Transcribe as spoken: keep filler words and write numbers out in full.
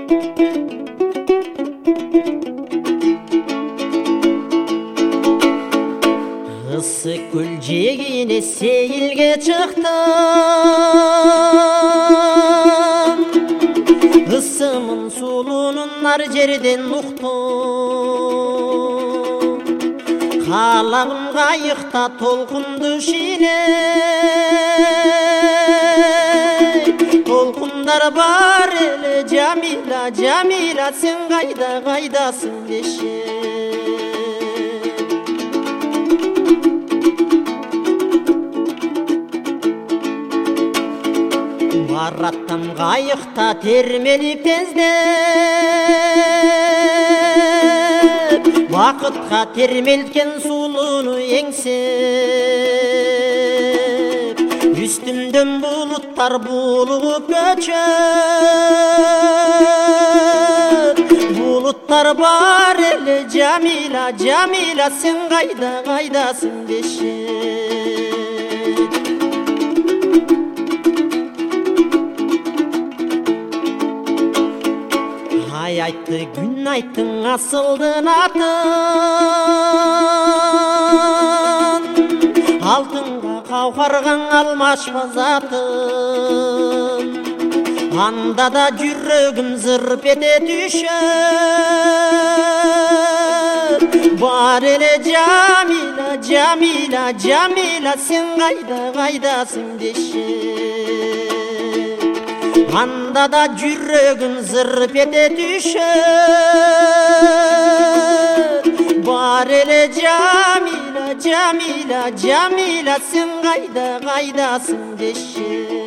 Ысык көл жегіне сейілге чықтым, ысымын сулунун нар жерден уктум. Қалағым қайықта толқынды шиле, толқындар бар еле. Жамила, Жамила, сен қайда, қайдасың деші. Бараттым қайықта термеліп тездеп, уақытқа термелткен сулуну еңсеп. Үстімден бұлыттар булығып көчөп, бұлыттар бар еле. Жамила, Жамила, сен қайда, қайдасың деші. Ай айтты, күн айттың асылдың атын, алтынға қауқарған алмашпа затын. Анда да жүрегім зырп ете түшіп, бар еле. Жамила, Жамила, Жамила, сен қайда, қайдасың деші. Анда да жүрегім зырп ете түшіп, бар еле. Жамила, Жамила, Жамила, сен қайда, қайдасың деші.